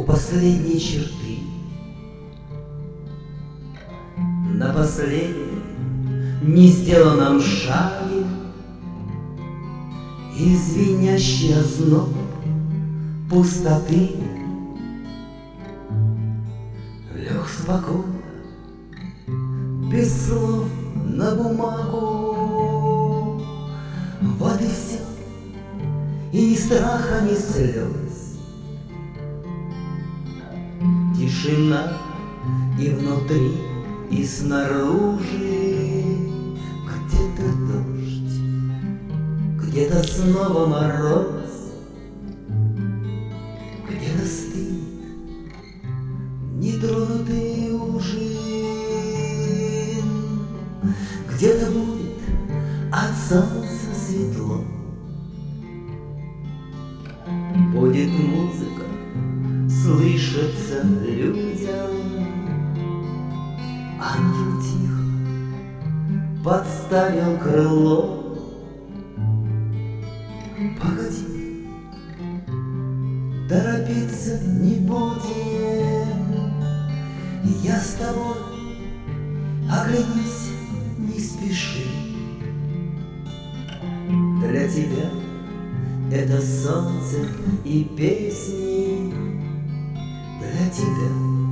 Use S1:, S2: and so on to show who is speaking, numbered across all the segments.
S1: у последней черты, на последнем не сделанном шаге, и звенящий озноб пустоты лег спокойно, без слов на бумагу. Вот и все, и ни страха, ни слез. Тишина и внутри, и снаружи. Где-то дождь, где-то снова мороз, где-то стынет нетронутый ужин, где-то будет от солнца светло. Будет музыка слышаться людям, ангел тихо подставил крыло. Погоди, торопиться не будем, я с тобой, оглянись, не спеши. Для тебя это солнце и песни, для тебя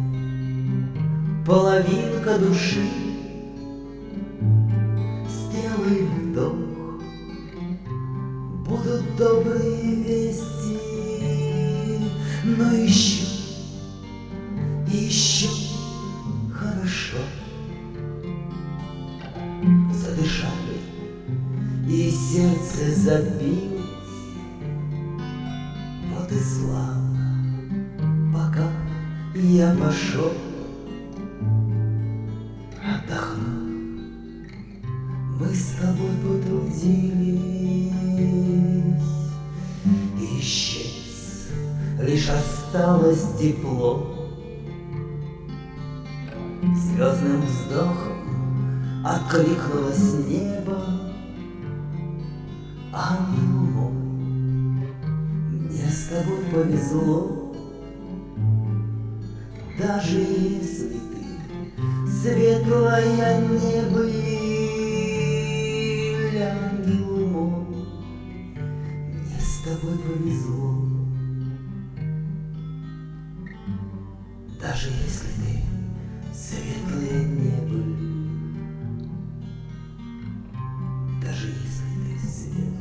S1: половинка души. Сделай вдох, будут добрые вести, но еще и еще хорошо. Задышали, и сердце забилось. Вот и славно, пока я пошел. Отдохну, мы с тобой потрудились, и исчез, лишь осталось тепло. Звездным вздохом откликнулось небо. Ангел мой, мне с тобой повезло. Даже если ты светлая не быль, ангел мой, мне с тобой повезло. Даже если ты светлая не быль, даже если ты светлая.